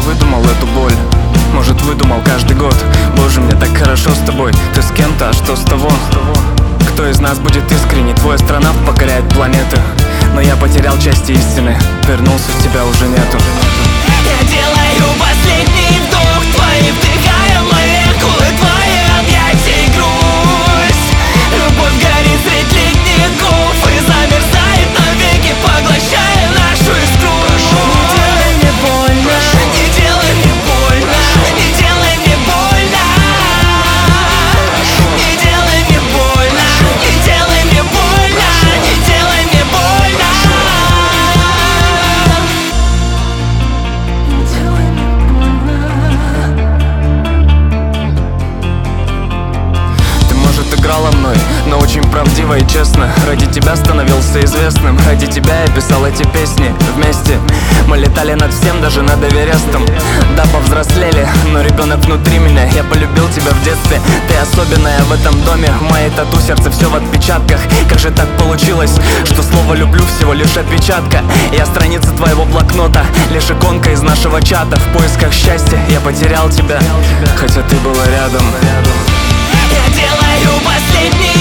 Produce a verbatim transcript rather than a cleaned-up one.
выдумал эту боль? Может, выдумал каждый год? Боже, мне так хорошо с тобой. Ты с кем-то, а что с того? Кто из нас будет искренний? Твой астронавт покоряет планеты, но я потерял части истины. Вернулся, в тебя уже нету. Я делаю последний вдох, твои вдыхая молекулы, твои объятия и грусть. Любовь горит средь летних губ и замерзает навеки, поглощая нашу искру. Не делай мне больно, не делай мне больно, не делай мне больно, не делай мне больно, не делай мне больно, не делай мне больно. Играла мной, но очень правдиво и честно. Ради тебя становился известным, ради тебя я писал эти песни. Вместе мы летали над всем, даже над Эверестом. Да, повзрослели, но ребенок внутри меня. Я полюбил тебя в детстве, ты особенная в этом доме. В моей тату сердце все в отпечатках. Как же так получилось, что слово «люблю» всего лишь опечатка? Я страница твоего блокнота, лишь иконка из нашего чата. В поисках счастья я потерял тебя, хотя ты была рядом. Я делаю последний